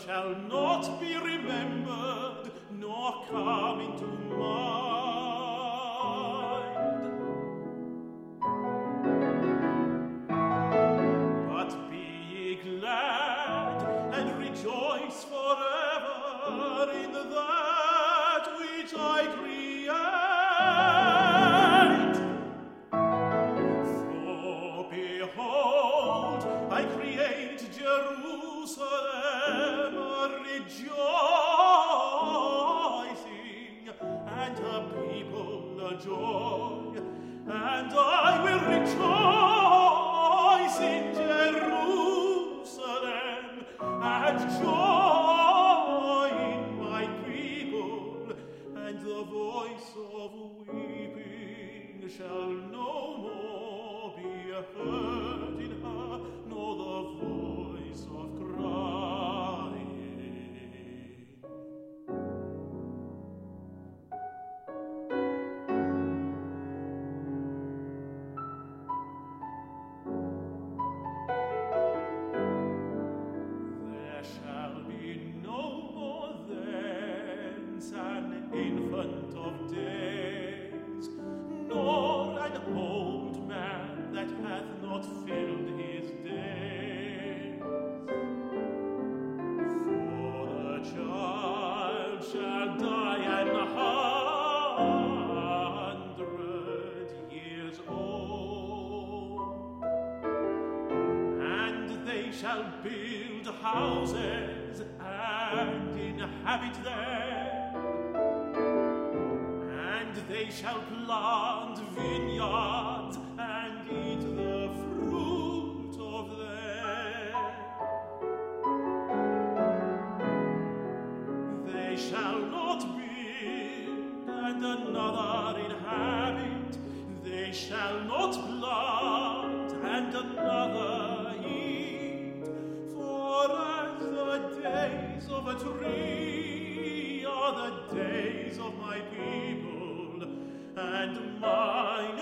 shall not be remembered, nor come into mind. But be ye glad and rejoice forever in that which I create. For behold, I create Jerusalem rejoicing, and her people a joy, and I will rejoice in Jerusalem, and joy in my people, and the voice of weeping shall no more be heard in her, nor the voice of crying. There shall be no more thence an infant of days, nor an old man that hath not filled his days. For the child shall die 100 years old, and they shall build houses and inhabit them, and they shall plant vineyards and eat the fruit of them. They shall not build and another inhabit, they shall not plant and another eat. For as the days of a tree are the days of my people, and mine